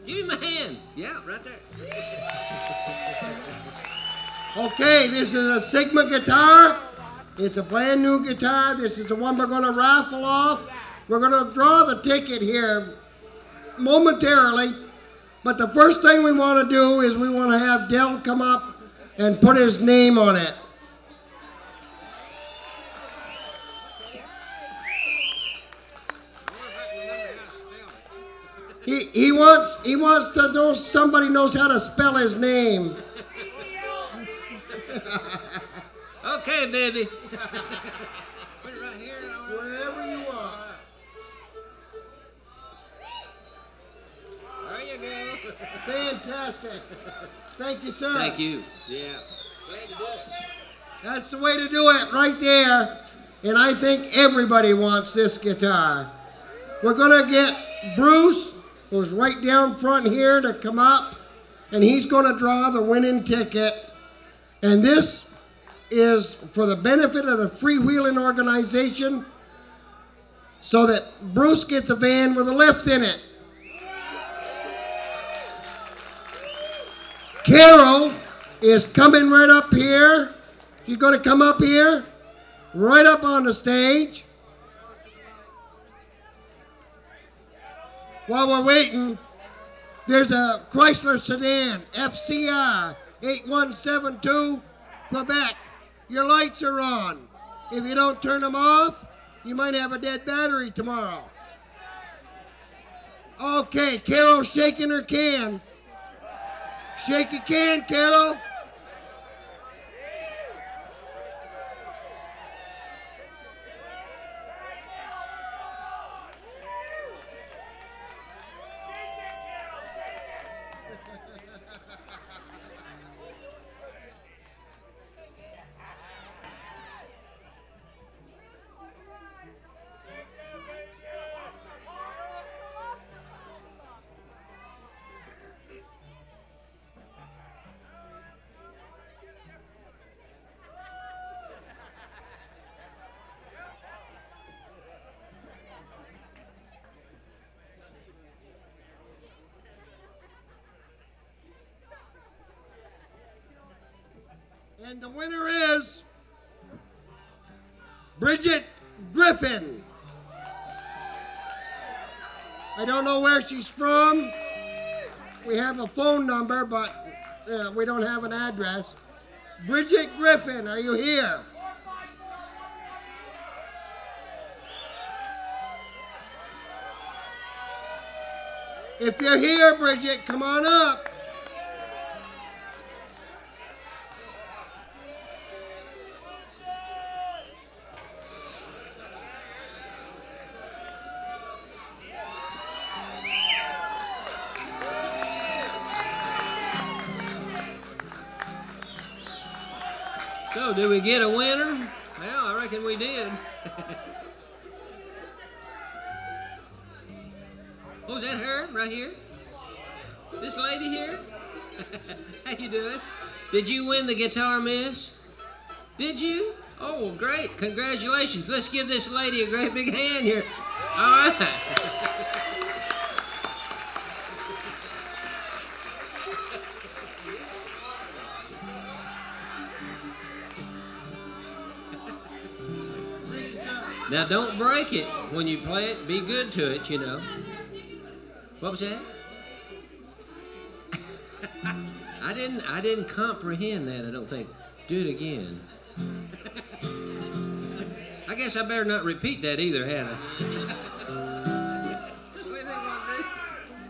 Give him a hand. Yeah, right there. Okay, this is a Sigma guitar. It's a brand new guitar. This is the one we're going to raffle off. We're going to draw the ticket here momentarily. But the first thing we want to do is we want to have Del come up and put his name on it. He wants to know somebody knows how to spell his name. Okay, baby. Put it right here. Wherever you want. There you go. Fantastic. Thank you, sir. Thank you. Yeah. Way to do it. That's the way to do it right there. And I think everybody wants this guitar. We're going to get Bruce, who's right down front here, to come up. And he's going to draw the winning ticket. And this is for the benefit of the freewheeling organization so that Bruce gets a van with a lift in it. Carol is coming right up here. She's going to come up here, right up on the stage. While we're waiting, there's a Chrysler sedan, FCR 8172, Quebec. Your lights are on. If you don't turn them off, you might have a dead battery tomorrow. Okay, Carol's shaking her can. Shake your can, Carol. And the winner is Bridget Griffin. I don't know where she's from. We have a phone number, but we don't have an address. Bridget Griffin, are you here? If you're here, Bridget, come on up. So, did we get a winner? Well, I reckon we did. Oh, is that her right here? This lady here? How you doing? Did you win the guitar, miss? Did you? Oh, well, great. Congratulations. Let's give this lady a great big hand here. All right. Now, don't break it when you play it. Be good to it, you know. What was that? I didn't comprehend that, I don't think. Do it again. I guess I better not repeat that either, had I?